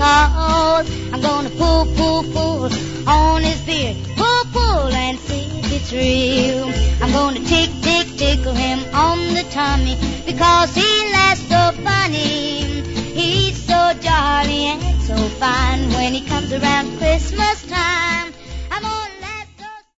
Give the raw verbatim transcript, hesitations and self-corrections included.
cause. I'm gonna pull, pull, pull on his beard. Pull, pull and see if it's real. I'm gonna tick, tick, tickle him on the tummy because he laughs so funny. He's so jolly and so fine when he comes around Christmas time. I'm on